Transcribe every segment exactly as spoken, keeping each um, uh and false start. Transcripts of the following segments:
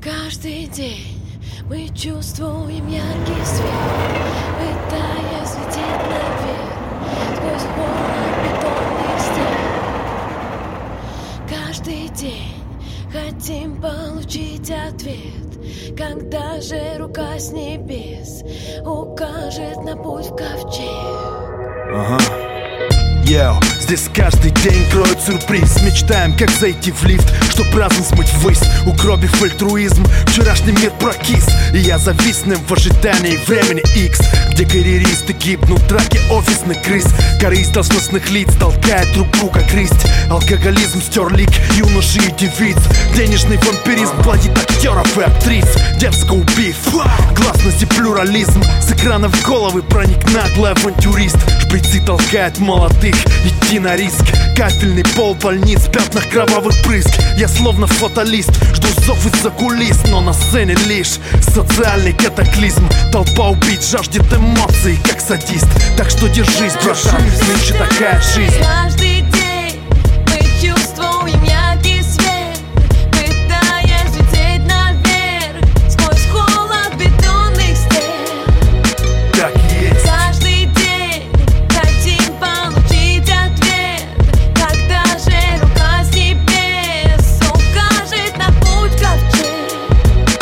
Каждый день мы чувствуем яркий свет, пытаясь лететь наверх сквозь холод бетонных стен. Каждый день хотим получить ответ, когда же рука с небес укажет на путь в ковчег. Ага. Йоу, здесь каждый день кроет сюрприз. Мечтаем, как зайти в лифт, чтоб разум смыть ввысь. Угробив альтруизм, вчерашний мир прокис, и я зависнем в ожидании времени X, где карьеристы гибнут в драке офисных крыс. Корысть должностных лиц толкает друг друга грызть. Алкоголизм стер лик юноши и девиц. Денежный вампиризм плодит актеров и актрис, дерзко убив гласность и плюрализм. С экранов в головы проник наглый авантюрист. Шприцы толкает молодых идти на риск. Кафельный пол больниц в пятнах кровавых брызг. Я словно фаталист, жду зов из-за кулис, но на сцене лишь социальный катаклизм. Толпа убить жаждет эмоций, как садист. Так что держись, братан, нынче такая жизнь. Каждый день мы чувствуем яркий свет, пытаясь лететь наверх сквозь холод бетонных стен. Так и есть. Каждый день хотим получить ответ, когда же рука с небес укажет на путь в ковчег.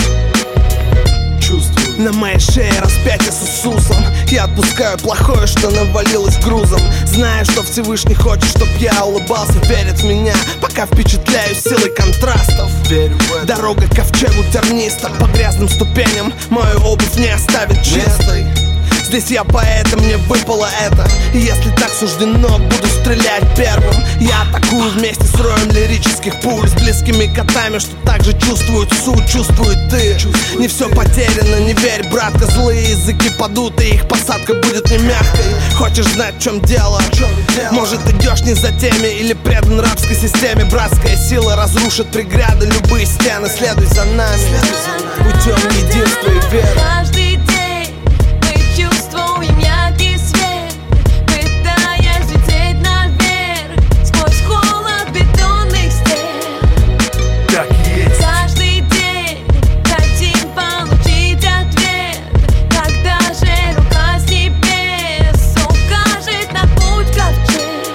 Чувствую. На моей шее распятие с Иисусом. Я отпускаю плохое, что навалилось грузом. Знаю, что Всевышний хочет, чтоб я улыбался. Верит в меня, пока впечатляюсь силой контрастов. Верю в это. Дорога к ковчегу терниста. По грязным ступеням мою обувь не оставит чистой. Здесь я поэт, и мне выпало это. И если так суждено, буду стрелять первым. Я атакую вместе с роем лирических пуль, с близкими котами, что также чувствуют суть, чувствует ты. Не все потеряно, не верь, братка. Злые языки падут, и их посадка будет не мягкой. Хочешь знать, в чем дело? Может, идешь не за теми или предан рабской системе. Братская сила разрушит преграды, любые стены. Следуй за нами, путем единства и веры. Каждый день мы чувствуем яркий свет, пытаясь лететь наверх сквозь холод бетонных стен. Так и есть. Каждый день хотим получить ответ, когда же рука с небес укажет на путь в ковчег.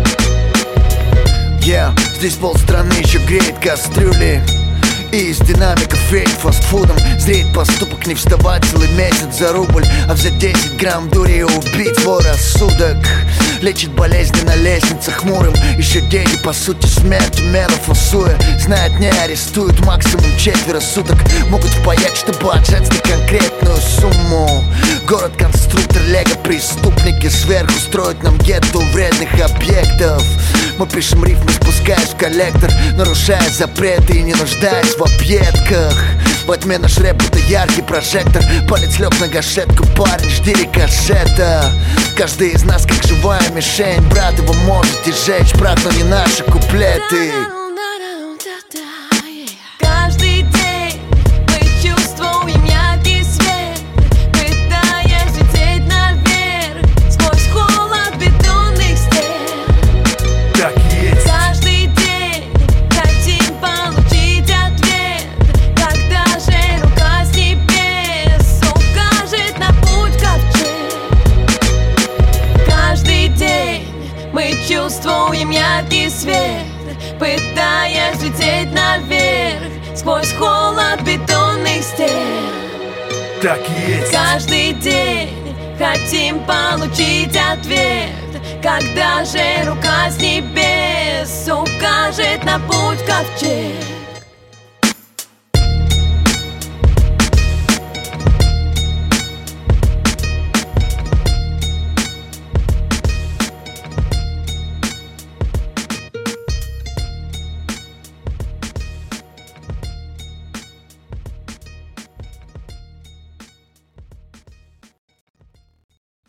Yeah, здесь полстраны еще греет кастрюли, и из динамика фейк фастфудом зреет поступок не вставать целый месяц за рубль, а взять десять грамм дури и убить свой рассудок. Лечит болезни на лестнице хмурым. Еще деньги, по сути, смертью меру фасуя. Знает, не арестуют максимум четверо суток. Могут впаять, чтобы отжать конкретную сумму. Город-конструктор, лего-преступники сверху строят нам гетто вредных объектов. Мы пишем рифмы, спускаясь в коллектор, нарушая запреты и не нуждаясь в объедках. В тьме наш рэп — это яркий прожектор. Палец лег на гашетку, парень, жди рикошета. Каждый из нас как живая мишень. Брат, его можете сжечь, прах, но не наши куплеты. Каждый день мы чувствуем яркий свет, пытаясь лететь наверх сквозь холод бетонных стен. Так и есть. Каждый день хотим получить ответ, когда же рука с небес укажет на путь в ковчег. Каждый день мы чувствуем яркий свет, пытаясь лететь наверх сквозь холод бетонных стен. Так и есть. Каждый день хотим получить ответ, когда же рука с небес укажет на путь в ковчег.